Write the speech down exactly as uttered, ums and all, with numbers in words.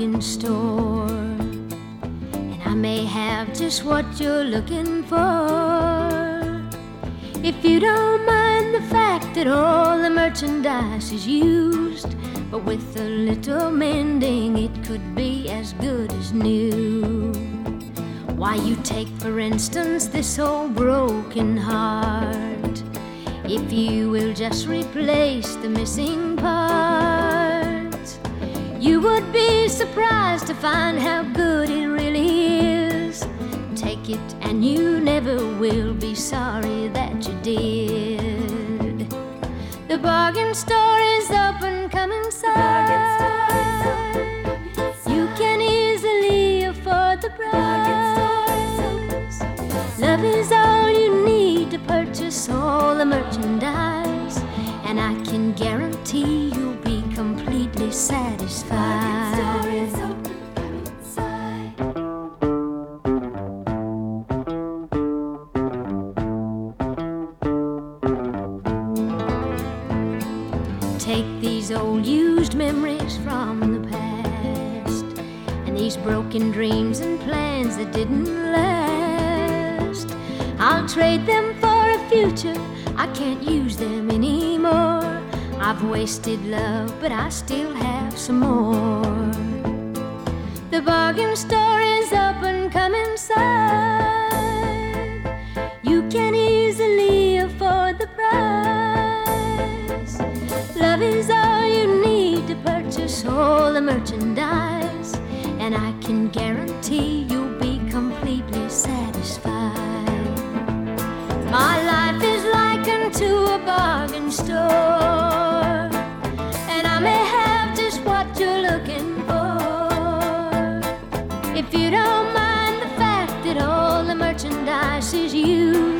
bargain store, and I may have just what you're looking for. If you don't mind the fact that all the merchandise is used, but with a little mending it could be as good as new. Why, you take for instance this old broken heart. If you will just replace the missing parts, you would be surprised to find how good it really is. Take it and you never will be sorry that you did. The bargain store is open, come inside. You can easily afford the price. Love is all you need to purchase all the merchandise, and I can guarantee you'll be completely satisfied. Take these old used memories from the past, and these broken dreams and plans that didn't last. I'll trade them for a future, I can't use them anymore. I've wasted love, but I still have some more. The bargain store is open, come inside. You can easily afford the price. Love is all you need to purchase all the merchandise, and I can guarantee you'll be completely satisfied. My life is likened to a bargain store, and I may have just what you're looking for. If you don't mind the fact that all the merchandise is used,